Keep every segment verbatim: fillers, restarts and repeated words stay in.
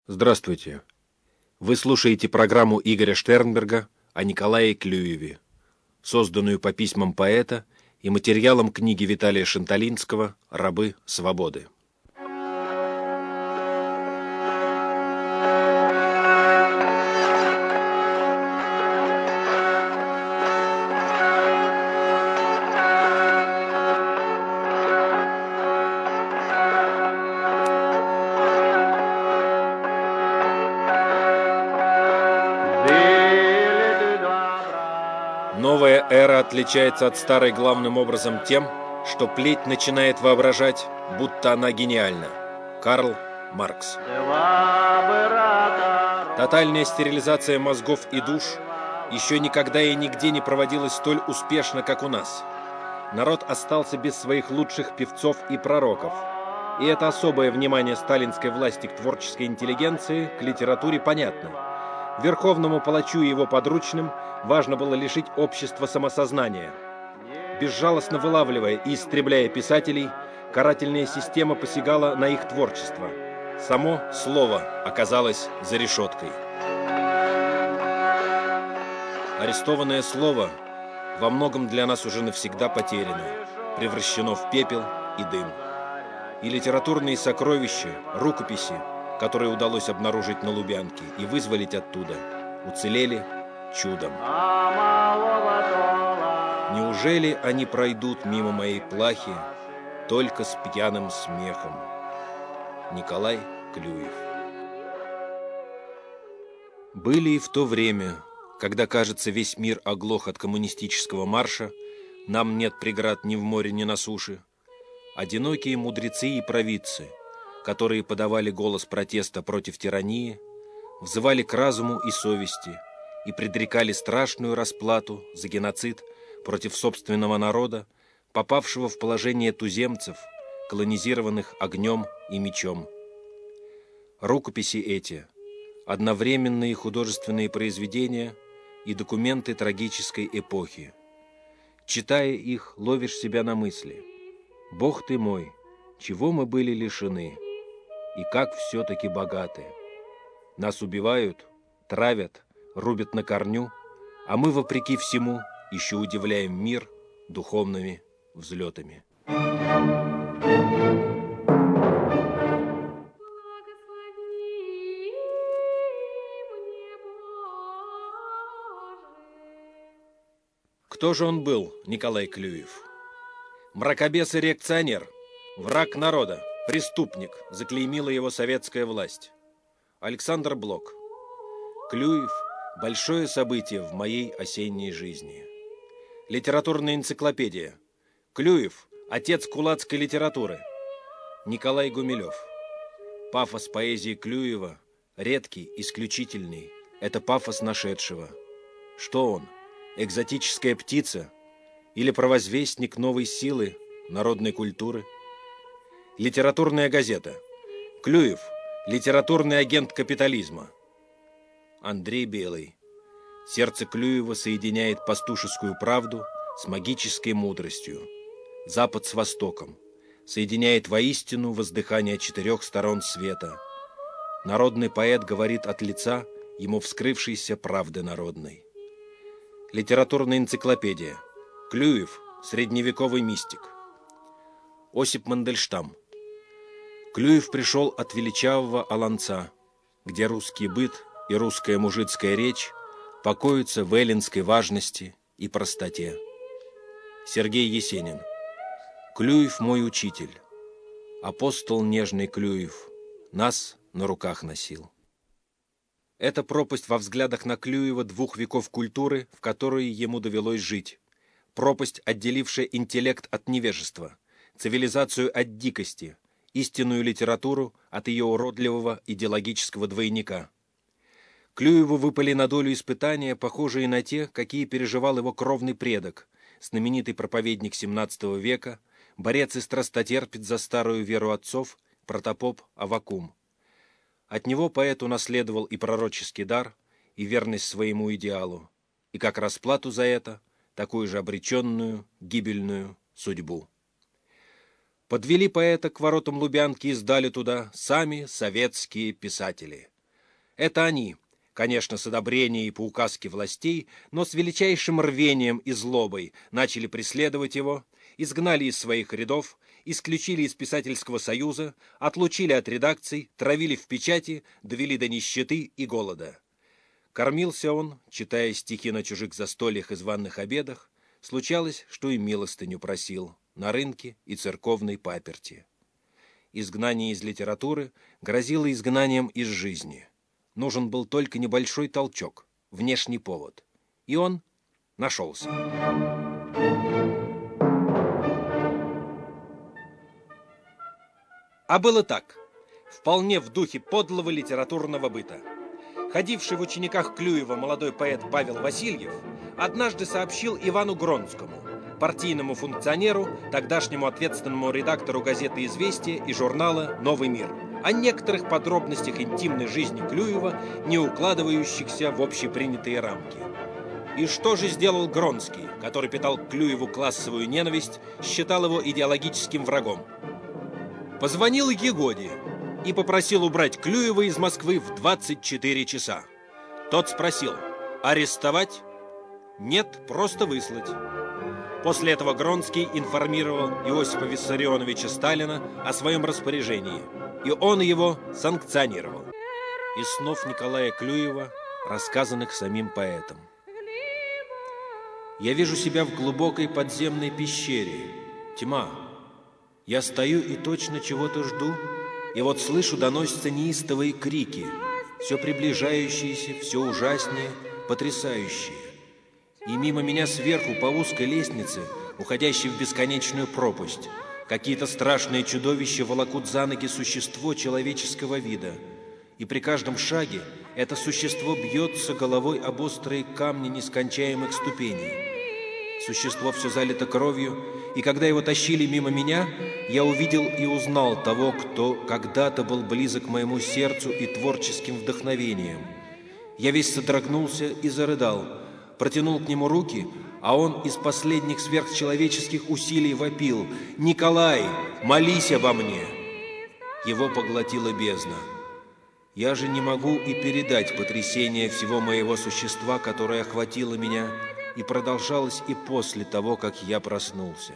Здравствуйте. Вы слушаете программу Игоря Штернберга о Николае Клюеве, созданную по письмам поэта и материалам книги Виталия Шанталинского «Рабы свободы». Новая эра отличается от старой главным образом тем, что плеть начинает воображать, будто она гениальна. Карл Маркс. Тотальная стерилизация мозгов и душ еще никогда и нигде не проводилась столь успешно, как у нас. Народ остался без своих лучших певцов и пророков. И это особое внимание сталинской власти к творческой интеллигенции, к литературе понятно. Верховному палачу и его подручным важно было лишить общества самосознания. Безжалостно вылавливая и истребляя писателей, карательная система посягала на их творчество. Само слово оказалось за решеткой. Арестованное слово во многом для нас уже навсегда потеряно, превращено в пепел и дым. И литературные сокровища, рукописи, которые удалось обнаружить на Лубянке и вызволить оттуда, уцелели чудом. Неужели они пройдут мимо моей плахи только с пьяным смехом? Николай Клюев. Были и в то время, когда, кажется, весь мир оглох от коммунистического марша, нам нет преград ни в море, ни на суше, одинокие мудрецы и провидцы, которые подавали голос протеста против тирании, взывали к разуму и совести и предрекали страшную расплату за геноцид против собственного народа, попавшего в положение туземцев, колонизированных огнем и мечом. Рукописи эти – одновременные художественные произведения и документы трагической эпохи. Читая их, ловишь себя на мысли: «Бог ты мой, чего мы были лишены, и как все-таки богаты! Нас убивают, травят, рубят на корню, а мы, вопреки всему, еще удивляем мир духовными взлетами». Кто же он был, Николай Клюев? Мракобес и реакционер, враг народа, преступник, заклеймила его советская власть. Александр Блок. Клюев – большое событие в моей осенней жизни. Литературная энциклопедия. Клюев – отец кулацкой литературы. Николай Гумилев. Пафос поэзии Клюева редкий, исключительный. Это пафос нашедшего. Что он? Экзотическая птица? Или провозвестник новой силы, народной культуры? Литературная газета. Клюев – литературный агент капитализма. Андрей Белый. Сердце Клюева соединяет пастушескую правду с магической мудростью. Запад с Востоком. Соединяет воистину воздыхание четырех сторон света. Народный поэт говорит от лица ему вскрывшейся правды народной. Литературная энциклопедия. Клюев – средневековый мистик. Осип Мандельштам. Клюев пришел от величавого Аланца, где русский быт и русская мужицкая речь покоятся в эллинской важности и простоте. Сергей Есенин. Клюев мой учитель, апостол нежный Клюев, нас на руках носил. Это пропасть во взглядах на Клюева двух веков культуры, в которой ему довелось жить. Пропасть, отделившая интеллект от невежества, цивилизацию от дикости, истинную литературу от ее уродливого идеологического двойника. Клюеву выпали на долю испытания, похожие на те, какие переживал его кровный предок, знаменитый проповедник семнадцатого века, борец и страстотерпец за старую веру отцов, протопоп Аввакум. От него поэт унаследовал и пророческий дар, и верность своему идеалу, и как расплату за это такую же обреченную, гибельную судьбу. Подвели поэта к воротам Лубянки и сдали туда сами советские писатели. Это они, конечно, с одобрения и по указке властей, но с величайшим рвением и злобой начали преследовать его, изгнали из своих рядов, исключили из писательского союза, отлучили от редакций, травили в печати, довели до нищеты и голода. Кормился он, читая стихи на чужих застольях и званных обедах, случалось, что и милостыню просил на рынке и церковной паперти. Изгнание из литературы грозило изгнанием из жизни. Нужен был только небольшой толчок, внешний повод. И он нашелся. А было так, вполне в духе подлого литературного быта. Ходивший в учениках Клюева молодой поэт Павел Васильев однажды сообщил Ивану Гронскому, партийному функционеру, тогдашнему ответственному редактору газеты «Известия» и журнала «Новый мир», о некоторых подробностях интимной жизни Клюева, не укладывающихся в общепринятые рамки. И что же сделал Гронский, который питал к Клюеву классовую ненависть, считал его идеологическим врагом? Позвонил Егоде и попросил убрать Клюева из Москвы в двадцать четыре часа. Тот спросил: арестовать? Нет, просто выслать. После этого Гронский информировал Иосифа Виссарионовича Сталина о своем распоряжении, и он его санкционировал. Из снов Николая Клюева, рассказанных самим поэтом. Я вижу себя в глубокой подземной пещере. Тьма. Я стою и точно чего-то жду, и вот слышу, доносятся неистовые крики, все приближающиеся, все ужаснее, потрясающие. И мимо меня сверху по узкой лестнице, уходящей в бесконечную пропасть, какие-то страшные чудовища волокут за ноги существо человеческого вида. И при каждом шаге это существо бьется головой об острые камни нескончаемых ступеней. Существо все залито кровью, и когда его тащили мимо меня, я увидел и узнал того, кто когда-то был близок к моему сердцу и творческим вдохновением. Я весь содрогнулся и зарыдал, протянул к нему руки, а он из последних сверхчеловеческих усилий вопил: «Николай, молись обо мне!» Его поглотила бездна. Я же не могу и передать потрясение всего моего существа, которое охватило меня и продолжалось и после того, как я проснулся.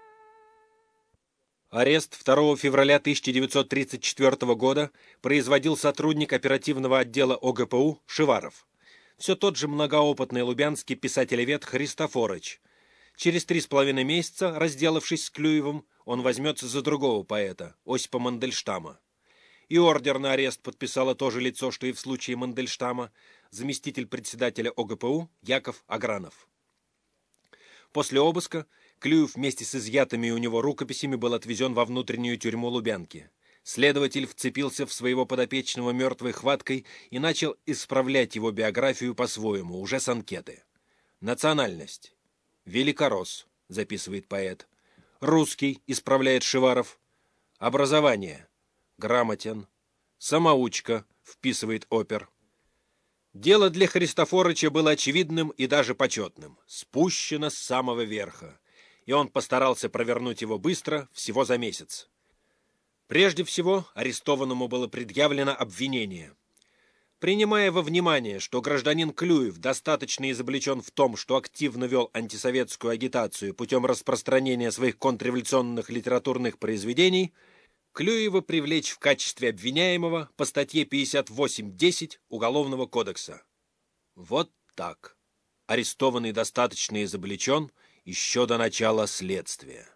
Арест второго февраля тысяча девятьсот тридцать четвёртого года производил сотрудник оперативного отдела О Г П У Шиваров. Все тот же многоопытный лубянский писателевед Христофорыч. Через три с половиной месяца, разделавшись с Клюевым, он возьмется за другого поэта, Осипа Мандельштама. И ордер на арест подписало то же лицо, что и в случае Мандельштама, заместитель председателя О Г П У Яков Агранов. После обыска Клюев вместе с изъятыми у него рукописями был отвезен во внутреннюю тюрьму Лубянки. Следователь вцепился в своего подопечного мертвой хваткой и начал исправлять его биографию по-своему, уже с анкеты. Национальность. Великорос, записывает поэт. Русский, исправляет Шиваров. Образование. Грамотен. Самоучка, вписывает опер. Дело для Христофорыча было очевидным и даже почетным. Спущено с самого верха. И он постарался провернуть его быстро, всего за месяц. Прежде всего, арестованному было предъявлено обвинение. Принимая во внимание, что гражданин Клюев достаточно изобличен в том, что активно вел антисоветскую агитацию путем распространения своих контрреволюционных литературных произведений, Клюева привлечь в качестве обвиняемого по статье пятьдесят восемь десять Уголовного кодекса. Вот так. Арестованный достаточно изобличен еще до начала следствия.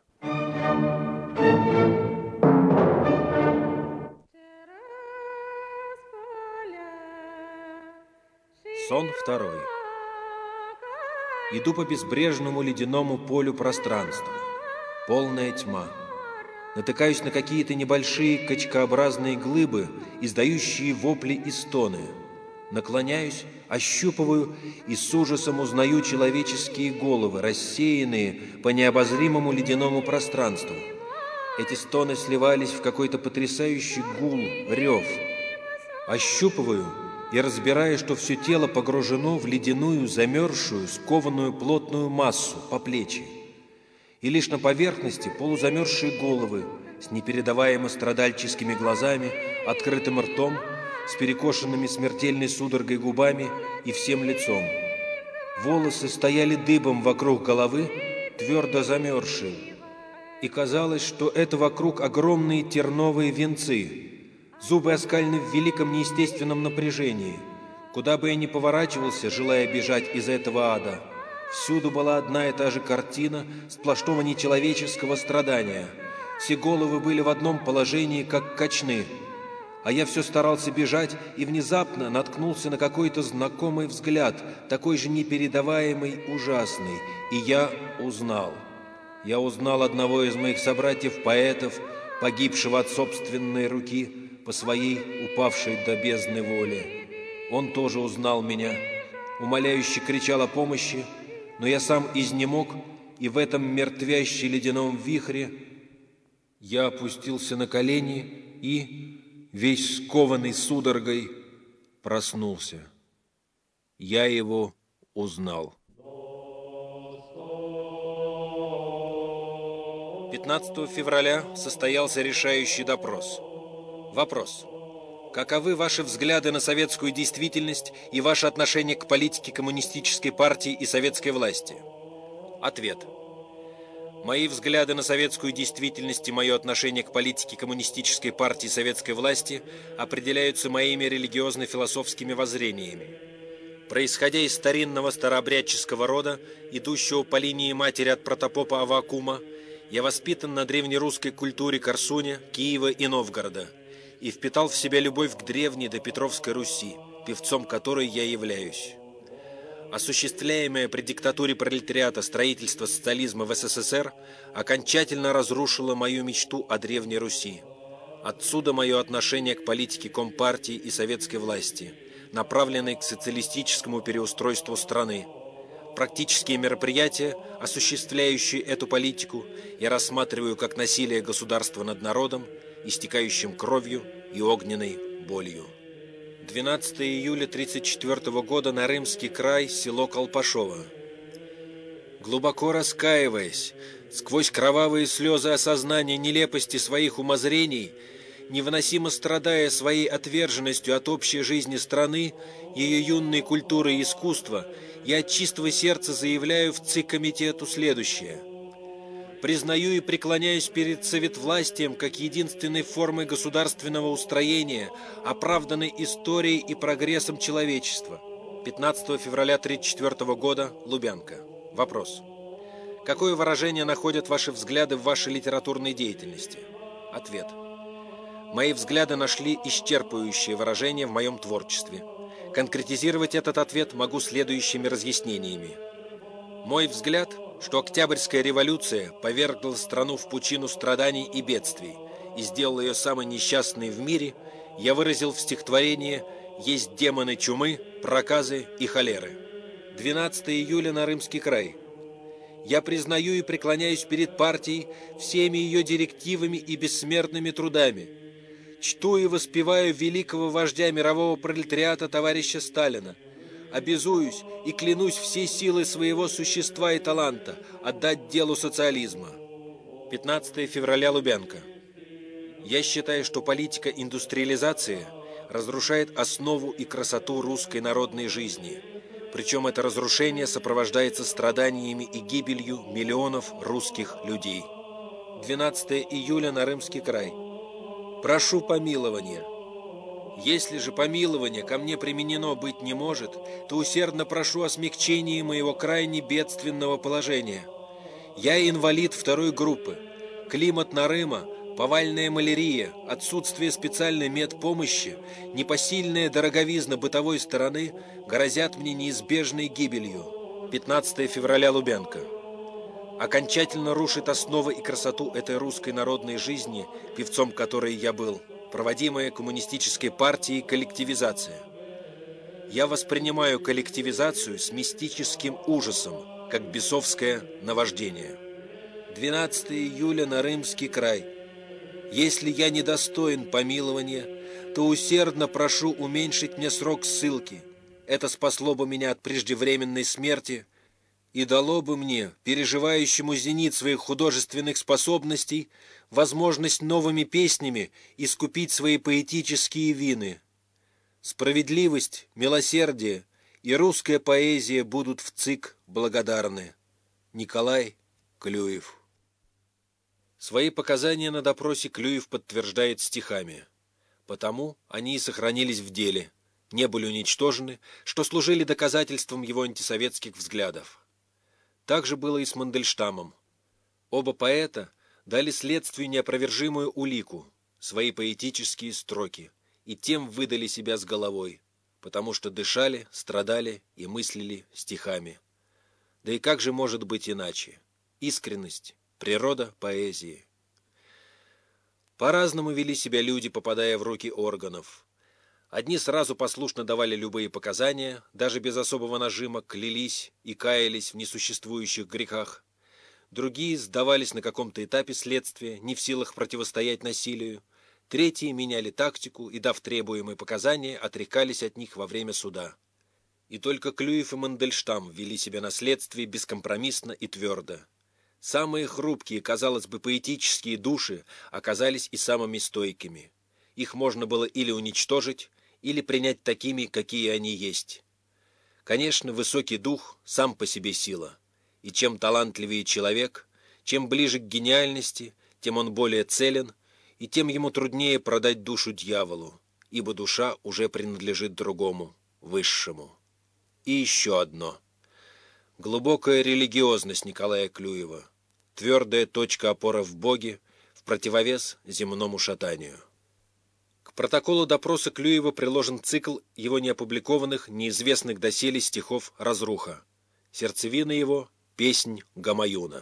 Сон второй. Иду по безбрежному ледяному полю пространства. Полная тьма. Натыкаюсь на какие-то небольшие качкообразные глыбы, издающие вопли и стоны. Наклоняюсь, ощупываю и с ужасом узнаю человеческие головы, рассеянные по необозримому ледяному пространству. Эти стоны сливались в какой-то потрясающий гул, рев. Ощупываю и разбираю, что все тело погружено в ледяную, замерзшую, скованную плотную массу по плечи. И лишь на поверхности полузамерзшие головы с непередаваемо страдальческими глазами, открытым ртом, с перекошенными смертельной судорогой губами и всем лицом. Волосы стояли дыбом вокруг головы, твердо замерзшие, и казалось, что это вокруг огромные терновые венцы. Зубы оскалены в великом неестественном напряжении. Куда бы я ни поворачивался, желая бежать из этого ада, всюду была одна и та же картина сплошного нечеловеческого страдания. Все головы были в одном положении, как качны. А я все старался бежать и внезапно наткнулся на какой-то знакомый взгляд, такой же непередаваемый, ужасный. И я узнал. Я узнал одного из моих собратьев-поэтов, погибшего от собственной руки по своей упавшей до бездны воле. Он тоже узнал меня, умоляюще кричал о помощи, но я сам изнемог, и в этом мертвящем ледяном вихре я опустился на колени и, весь скованный судорогой, проснулся. Я его узнал. пятнадцатого февраля состоялся решающий допрос. Вопрос. Каковы ваши взгляды на советскую действительность и ваше отношение к политике коммунистической партии и советской власти? Ответ. Мои взгляды на советскую действительность и мое отношение к политике коммунистической партии и советской власти определяются моими религиозно-философскими воззрениями. Происходя из старинного старообрядческого рода, идущего по линии матери от протопопа Аввакума, я воспитан на древнерусской культуре Корсуня, Киева и Новгорода и впитал в себя любовь к древней допетровской Руси, певцом которой я являюсь. Осуществляемое при диктатуре пролетариата строительство социализма в СССР окончательно разрушило мою мечту о Древней Руси. Отсюда мое отношение к политике Компартии и советской власти, направленной к социалистическому переустройству страны. Практические мероприятия, осуществляющие эту политику, я рассматриваю как насилие государства над народом, истекающим кровью и огненной болью. двенадцатого июля тысяча девятьсот тридцать четвёртого года, Нарымский край, село Колпашово. Глубоко раскаиваясь, сквозь кровавые слезы осознания нелепости своих умозрений, невыносимо страдая своей отверженностью от общей жизни страны, ее юной культуры и искусства, я от чистого сердца заявляю в ЦИК-комитету следующее. Признаю и преклоняюсь перед советвластием как единственной формой государственного устроения, оправданной историей и прогрессом человечества. пятнадцатого февраля тысяча девятьсот тридцать четвёртого года, Лубянка. Вопрос. Какое выражение находят ваши взгляды в вашей литературной деятельности? Ответ. Мои взгляды нашли исчерпывающее выражение в моем творчестве. Конкретизировать этот ответ могу следующими разъяснениями. Мой взгляд, что Октябрьская революция повергла страну в пучину страданий и бедствий и сделала ее самой несчастной в мире, я выразил в стихотворении «Есть демоны чумы, проказы и холеры». двенадцатого июля, Нарымский край. Я признаю и преклоняюсь перед партией всеми ее директивами и бессмертными трудами. Чту и воспеваю великого вождя мирового пролетариата товарища Сталина. Обязуюсь и клянусь всей силой своего существа и таланта отдать делу социализма. пятнадцатого февраля, Лубянка. Я считаю, что политика индустриализации разрушает основу и красоту русской народной жизни. Причем это разрушение сопровождается страданиями и гибелью миллионов русских людей. двенадцатого июля, Нарымский край. Прошу помилования. Если же помилование ко мне применено быть не может, то усердно прошу о смягчении моего крайне бедственного положения. Я инвалид второй группы. Климат Нарыма, повальная малярия, отсутствие специальной медпомощи, непосильная дороговизна бытовой стороны грозят мне неизбежной гибелью. пятнадцатого февраля, Лубянка. Окончательно рушит основы и красоту этой русской народной жизни, певцом которой я был, проводимая коммунистической партией коллективизация. Я воспринимаю коллективизацию с мистическим ужасом, как бесовское наваждение. двенадцатого июля, Нарымский край. Если я недостоин помилования, то усердно прошу уменьшить мне срок ссылки. Это спасло бы меня от преждевременной смерти и дало бы мне, переживающему зенит своих художественных способностей, возможность новыми песнями искупить свои поэтические вины. Справедливость, милосердие и русская поэзия будут в ЦИК благодарны. Николай Клюев. Свои показания на допросе Клюев подтверждает стихами. Потому они и сохранились в деле, не были уничтожены, что служили доказательством его антисоветских взглядов. Так же было и с Мандельштамом. Оба поэта дали следствию неопровержимую улику, свои поэтические строки, и тем выдали себя с головой, потому что дышали, страдали и мыслили стихами. Да и как же может быть иначе? Искренность, природа поэзии. По-разному вели себя люди, попадая в руки органов. Одни сразу послушно давали любые показания, даже без особого нажима клялись и каялись в несуществующих грехах. Другие сдавались на каком-то этапе следствия, не в силах противостоять насилию. Третьи меняли тактику и, дав требуемые показания, отрекались от них во время суда. И только Клюев и Мандельштам вели себя на следствии бескомпромиссно и твердо. Самые хрупкие, казалось бы, поэтические души оказались и самыми стойкими. Их можно было или уничтожить, или принять такими, какие они есть. Конечно, высокий дух сам по себе сила. И чем талантливее человек, чем ближе к гениальности, тем он более целен, и тем ему труднее продать душу дьяволу, ибо душа уже принадлежит другому, высшему. И еще одно. Глубокая религиозность Николая Клюева, твердая точка опоры в Боге, в противовес земному шатанию. К протоколу допроса Клюева приложен цикл его неопубликованных, неизвестных доселе стихов «Разруха». Сердцевина его — песнь Гамаюна.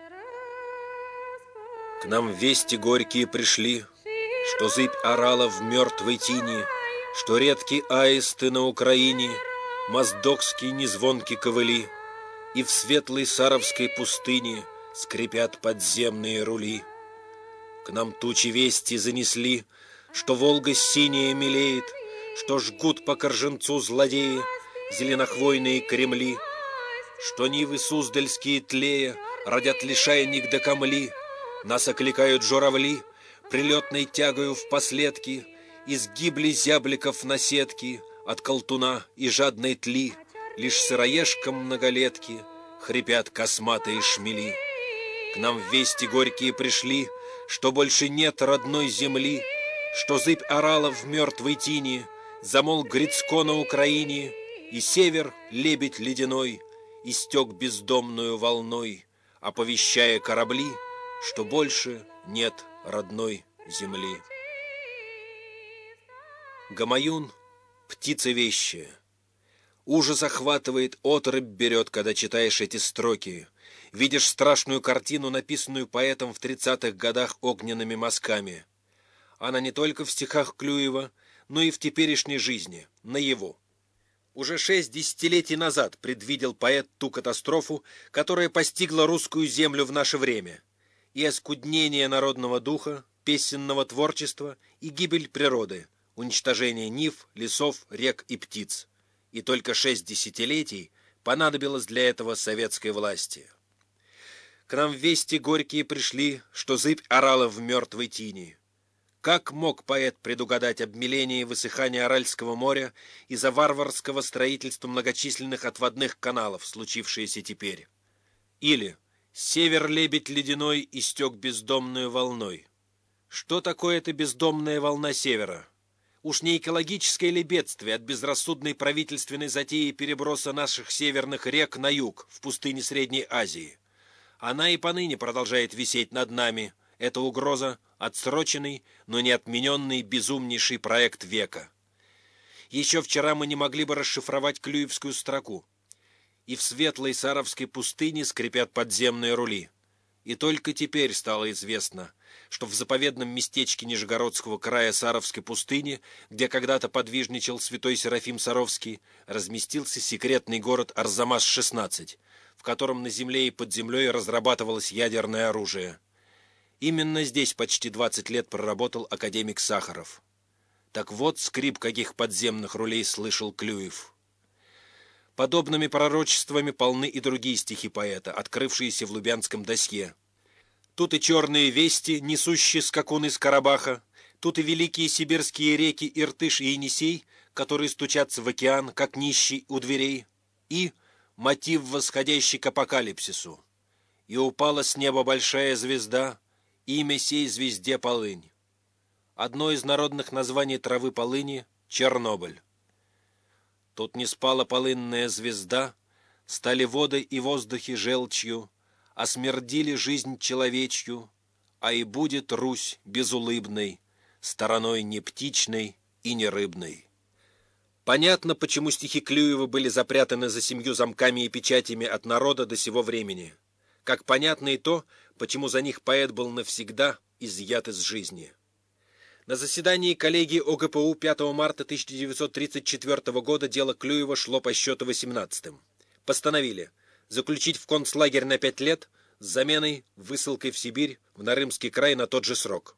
К нам вести горькие пришли, что зыбь орала в мертвой тине, что редкие аисты на Украине, моздокские незвонки ковыли, и в светлой саровской пустыне скрипят подземные рули. К нам тучи вести занесли, что Волга синяя мелеет, что жгут по Корженцу злодеи зеленохвойные Кремли, что нивы суздальские тлея родят лишайник до камли, нас окликают журавли, прилетной тягою впоследки, изгибли зябликов на сетки от колтуна и жадной тли, лишь сыроежкам многолетки хрипят косматые шмели. К нам вести горькие пришли, что больше нет родной земли, что зыбь орала в мертвой тине, замолк Грицко на Украине, и север, лебедь ледяной, истек бездомную волной, оповещая корабли, что больше нет родной земли. Гамаюн — птица вещая. Ужас охватывает, оторопь берет, когда читаешь эти строки. Видишь страшную картину, написанную поэтом в тридцатых годах огненными мазками. Она не только в стихах Клюева, но и в теперешней жизни, наяву. Уже шесть десятилетий назад предвидел поэт ту катастрофу, которая постигла русскую землю в наше время. И оскуднение народного духа, песенного творчества и гибель природы, уничтожение нив, лесов, рек и птиц. И только шесть десятилетий понадобилось для этого советской власти. К нам вести горькие пришли, что зыбь орала в мертвой тине. Как мог поэт предугадать обмеление и высыхание Аральского моря из-за варварского строительства многочисленных отводных каналов, случившееся теперь? Или «Север лебедь ледяной истек бездомную волной». Что такое эта бездомная волна севера? Уж не экологическое ли бедствие от безрассудной правительственной затеи переброса наших северных рек на юг, в пустыне Средней Азии? Она и поныне продолжает висеть над нами. Эта угроза — отсроченный, но не отмененный безумнейший проект века. Еще вчера мы не могли бы расшифровать клюевскую строку. И в светлой саровской пустыне скрипят подземные рули. И только теперь стало известно, что в заповедном местечке Нижегородского края Саровской пустыни, где когда-то подвижничал святой Серафим Саровский, разместился секретный город Арзамас шестнадцать, в котором на земле и под землей разрабатывалось ядерное оружие. Именно здесь почти двадцать лет проработал академик Сахаров. Так вот, скрип каких подземных рулей слышал Клюев. Подобными пророчествами полны и другие стихи поэта, открывшиеся в Лубянском досье. Тут и черные вести, несущие скакун из Карабаха, тут и великие сибирские реки Иртыш и Енисей, которые стучатся в океан, как нищий у дверей, и мотив, восходящий к апокалипсису. И упала с неба большая звезда, имя сей звезде полынь. Одно из народных названий травы полыни — Чернобыль. Тут не спала полынная звезда, стали воды и воздухи желчью, осмердили жизнь человечью, а и будет Русь безулыбной, стороной не птичной и не рыбной. Понятно, почему стихи Клюева были запрятаны за семью замками и печатями от народа до сего времени. Как понятно и то, почему за них поэт был навсегда изъят из жизни. На заседании коллегии О Г П У пятого марта тысяча девятьсот тридцать четвёртого года дело Клюева шло по счету восемнадцатым. Постановили заключить в концлагерь на пять лет с заменой высылкой в Сибирь, в Нарымский край на тот же срок.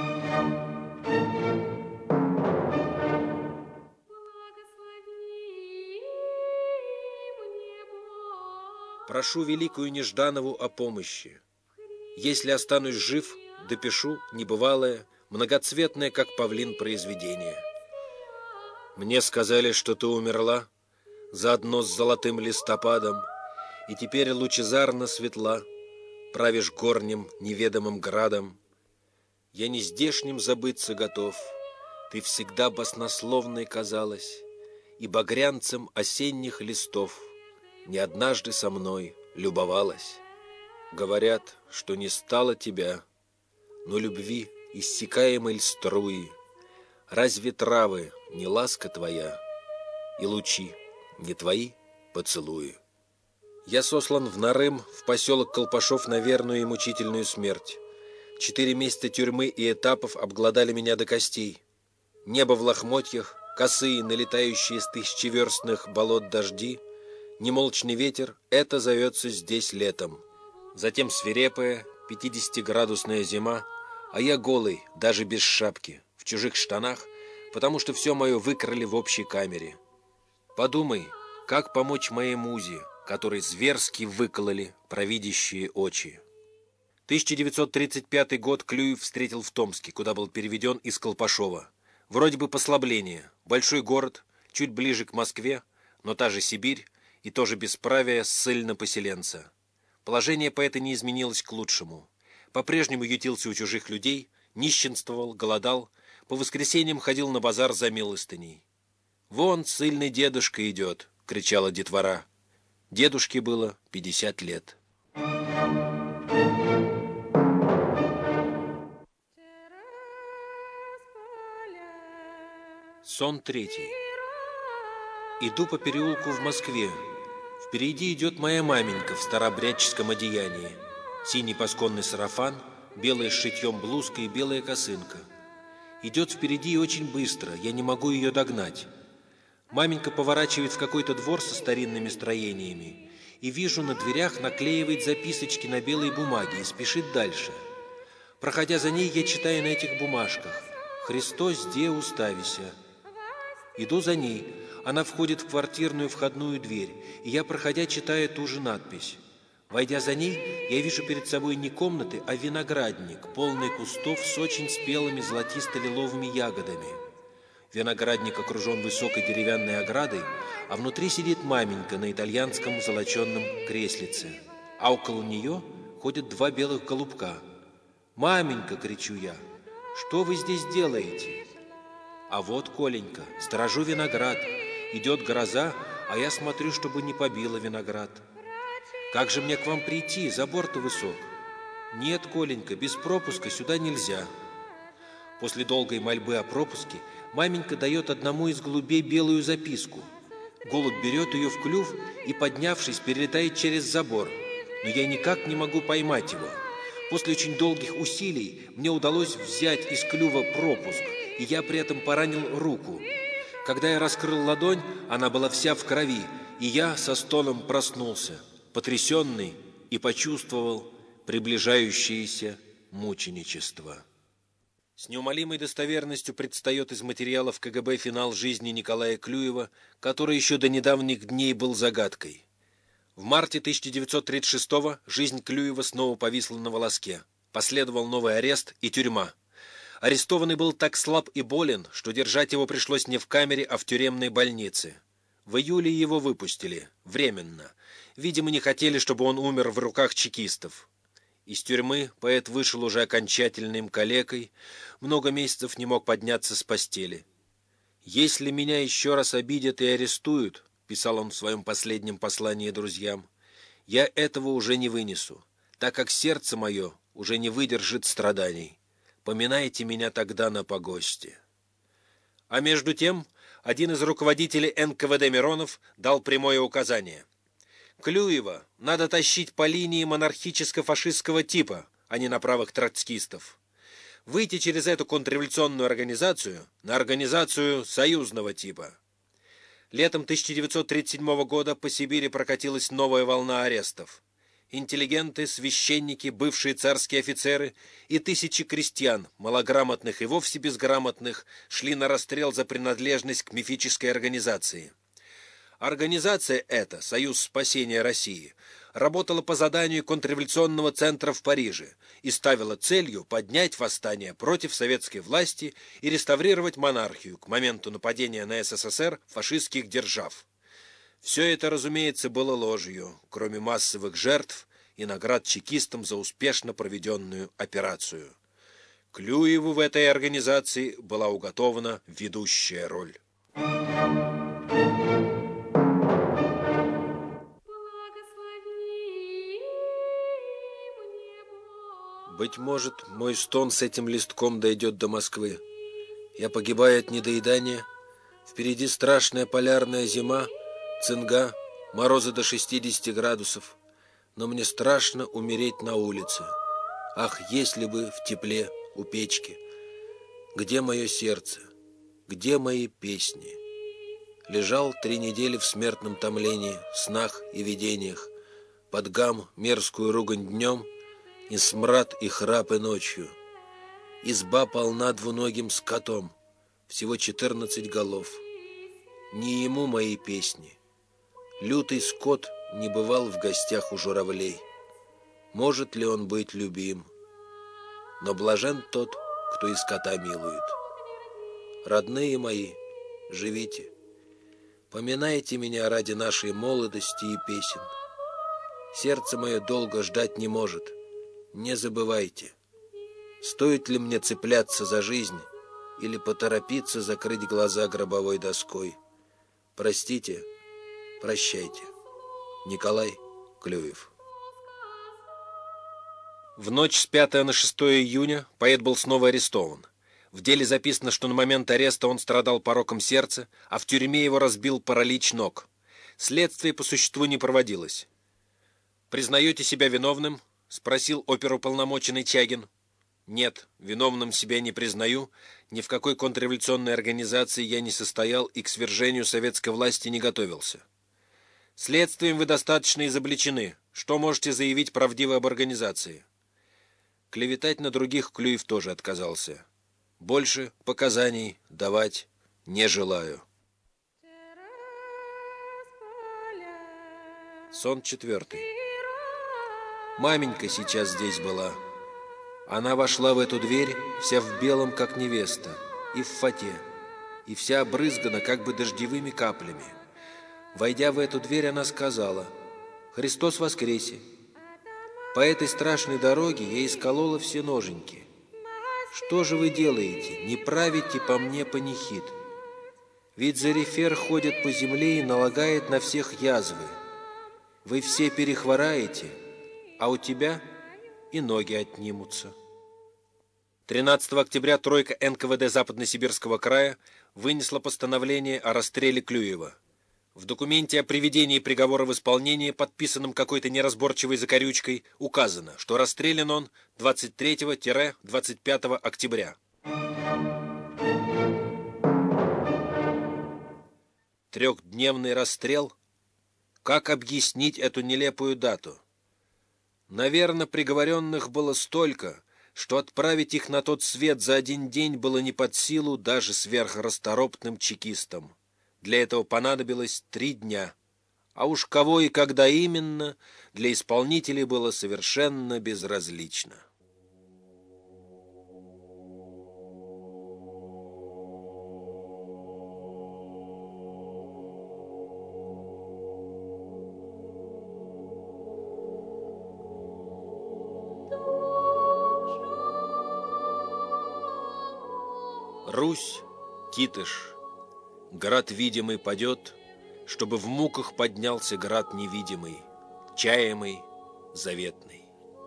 Прошу великую Нежданову о помощи. Если останусь жив, допишу небывалое, многоцветное, как павлин, произведение. Мне сказали, что ты умерла, заодно с золотым листопадом, и теперь лучезарно светла, правишь горним неведомым градом. Я не здешним забыться готов, ты всегда баснословной казалась, и багрянцем осенних листов не однажды со мной любовалась. Говорят, что не стало тебя, но любви иссякаемой ль струи. Разве травы не ласка твоя, и лучи не твои поцелуи? Я сослан в Нарым, в поселок Колпашов, на верную и мучительную смерть. Четыре месяца тюрьмы и этапов обглодали меня до костей. Небо в лохмотьях, косые, налетающие с тысячеверстных болот дожди, немолчный ветер — это зовется здесь летом. Затем свирепая пятидесятиградусная зима, а я голый, даже без шапки, в чужих штанах, потому что все мое выкрали в общей камере. Подумай, как помочь моей музе, которой зверски выкололи провидящие очи. тысяча девятьсот тридцать пятый год Клюев встретил в Томске, куда был переведен из Колпашова. Вроде бы послабление, большой город, чуть ближе к Москве, но та же Сибирь и тоже бесправие ссыльно-поселенца. Положение поэта не изменилось к лучшему. По-прежнему ютился у чужих людей, нищенствовал, голодал, по воскресеньям ходил на базар за милостыней. «Вон ссыльный дедушка идет!» — кричала детвора. Дедушке было пятьдесят лет. Сон третий. Иду по переулку в Москве. Впереди идет моя маменька в старообрядческом одеянии. Синий пасконный сарафан, белая с шитьем блузка и белая косынка. Идет впереди очень быстро, я не могу ее догнать. Маменька поворачивает в какой-то двор со старинными строениями, и вижу, на дверях наклеивает записочки на белой бумаге и спешит дальше. Проходя за ней, я читаю на этих бумажках: «Христос де уставися». Иду за ней. Она входит в квартирную входную дверь, и я, проходя, читаю ту же надпись. Войдя за ней, я вижу перед собой не комнаты, а виноградник, полный кустов с очень спелыми золотисто-лиловыми ягодами. Виноградник окружен высокой деревянной оградой, а внутри сидит маменька на итальянском золоченном креслице, а около нее ходят два белых голубка. «Маменька!» — кричу я. «Что вы здесь делаете?» «А вот, Коленька, сторожу виноград. Идет гроза, а я смотрю, чтобы не побило виноград». «Как же мне к вам прийти? Забор-то высок». «Нет, Коленька, без пропуска сюда нельзя». После долгой мольбы о пропуске маменька дает одному из голубей белую записку. Голубь берет ее в клюв и, поднявшись, перелетает через забор. Но я никак не могу поймать его. После очень долгих усилий мне удалось взять из клюва пропуск, и я при этом поранил руку. Когда я раскрыл ладонь, она была вся в крови, и я со стоном проснулся, потрясенный, и почувствовал приближающееся мученичество. С неумолимой достоверностью предстает из материалов К Г Б финал жизни Николая Клюева, который еще до недавних дней был загадкой. В марте тысяча девятьсот тридцать шестого жизнь Клюева снова повисла на волоске. Последовал новый арест и тюрьма. Арестованный был так слаб и болен, что держать его пришлось не в камере, а в тюремной больнице. В июле его выпустили, временно. Видимо, не хотели, чтобы он умер в руках чекистов. Из тюрьмы поэт вышел уже окончательным калекой, много месяцев не мог подняться с постели. «Если меня еще раз обидят и арестуют», — писал он в своем последнем послании друзьям, — «я этого уже не вынесу, так как сердце мое уже не выдержит страданий. Поминайте меня тогда на погосте». А между тем, один из руководителей эн ка вэ дэ Миронов дал прямое указание. Клюева надо тащить по линии монархическо-фашистского типа, а не на правых троцкистов. Выйти через эту контрреволюционную организацию на организацию союзного типа. Летом тысяча девятьсот тридцать седьмого года по Сибири прокатилась новая волна арестов. Интеллигенты, священники, бывшие царские офицеры и тысячи крестьян, малограмотных и вовсе безграмотных, шли на расстрел за принадлежность к мифической организации. Организация эта, Союз спасения России, работала по заданию контрреволюционного центра в Париже и ставила целью поднять восстание против советской власти и реставрировать монархию к моменту нападения на эс эс эс эр фашистских держав. Все это, разумеется, было ложью, кроме массовых жертв и наград чекистам за успешно проведенную операцию. Клюеву в этой организации была уготована ведущая роль. Быть может, мой стон с этим листком дойдет до Москвы. Я погибаю от недоедания. Впереди страшная полярная зима, цинга, морозы до шестидесяти градусов. Но мне страшно умереть на улице. Ах, если бы в тепле у печки. Где мое сердце? Где мои песни? Лежал три недели в смертном томлении, снах и видениях. Под гам мерзкую ругань днем, и смрад и храпы ночью. Изба полна двуногим скотом, всего четырнадцать голов. Не ему мои песни. Лютый скот не бывал в гостях у журавлей. Может ли он быть любим? Но блажен тот, кто и скота милует. Родные мои, живите. Поминайте меня ради нашей молодости и песен. Сердце мое долго ждать не может. Не забывайте, стоит ли мне цепляться за жизнь или поторопиться закрыть глаза гробовой доской. Простите, прощайте. Николай Клюев. В ночь с пятого на шестое июня поэт был снова арестован. В деле записано, что на момент ареста он страдал пороком сердца, а в тюрьме его разбил паралич ног. Следствие по существу не проводилось. «Признаете себя виновным?» — спросил оперуполномоченный Чагин. «Нет, виновным себя не признаю. Ни в какой контрреволюционной организации я не состоял и к свержению советской власти не готовился». «Следствием вы достаточно изобличены. Что можете заявить правдиво об организации?» Клеветать на других Клюев тоже отказался. «Больше показаний давать не желаю». Сон четвертый. Маменька сейчас здесь была. Она вошла в эту дверь, вся в белом, как невеста, и в фате, и вся обрызгана, как бы дождевыми каплями. Войдя в эту дверь, она сказала: «Христос воскресе!» По этой страшной дороге я исколола все ноженьки. Что же вы делаете? Не правите по мне панихид. Ведь Зарифер ходит по земле и налагает на всех язвы. Вы все перехвораете, а у тебя и ноги отнимутся. тринадцатого октября тройка эн ка вэ дэ Западно-Сибирского края вынесла постановление о расстреле Клюева. В документе о приведении приговора в исполнение, подписанном какой-то неразборчивой закорючкой, указано, что расстрелян он двадцать третьего — двадцать пятого октября. Трехдневный расстрел? Как объяснить эту нелепую дату? Наверное, приговоренных было столько, что отправить их на тот свет за один день было не под силу даже сверхрасторопным чекистам. Для этого понадобилось три дня. А уж кого и когда именно, для исполнителей было совершенно безразлично. Русь, Китыш, град видимый падет, чтобы в муках поднялся град невидимый, чаемый, заветный.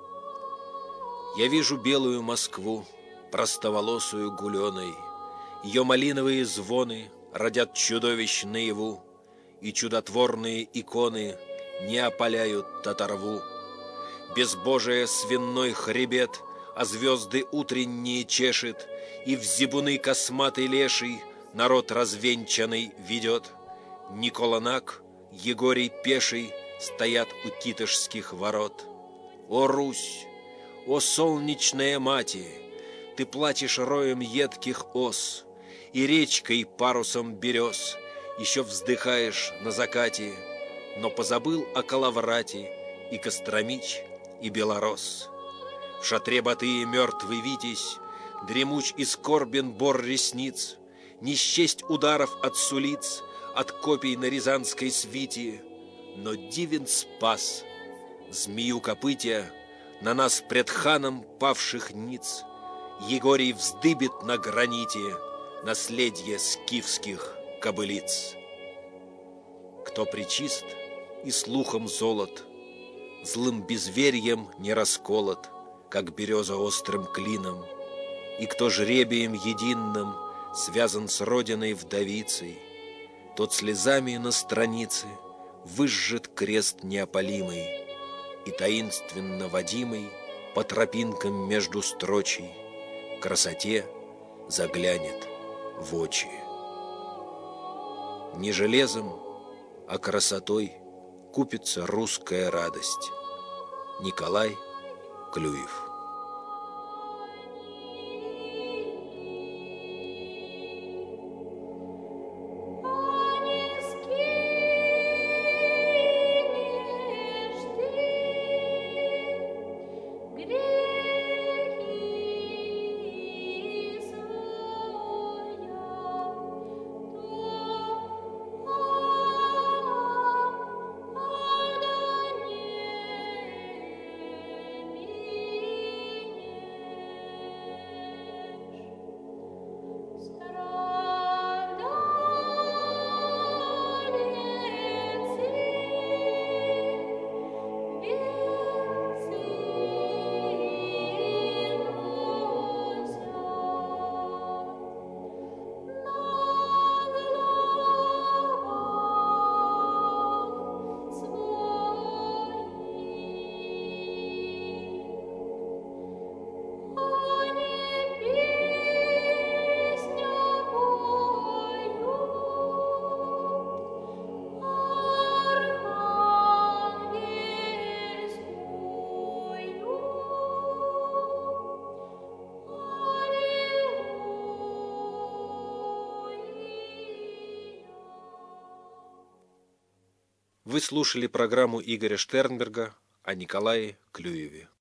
Я вижу белую Москву, простоволосую гуленой, ее малиновые звоны родят чудовищ наяву, и чудотворные иконы не опаляют татарву. Безбожие свиной хребет, а звезды утренние чешет, и в зибуны косматый леший народ развенчанный ведет. Николанак, Егорий Пеший стоят у китышских ворот. О, Русь! О, солнечная мати! Ты плачешь роем едких ос, и речкой парусом берез еще вздыхаешь на закате, но позабыл о Калаврате и Костромич, и Белорос. В шатре Батыя мертвый Витязь, дремуч и скорбен бор ресниц, не счесть ударов от сулиц, от копий на рязанской свите, но дивен спас змею копытя на нас пред ханом павших ниц. Егорий вздыбит на граните наследие скифских кобылиц. Кто причист и слухом золот, злым безверьем не расколот, как береза острым клином, и кто жребием единым связан с родиной вдовицей, тот слезами на странице выжжет крест неопалимый и таинственно водимый по тропинкам между строчей красоте заглянет в очи. Не железом, а красотой купится русская радость. Николай Клюев. Вы слушали программу Игоря Штернберга о Николае Клюеве.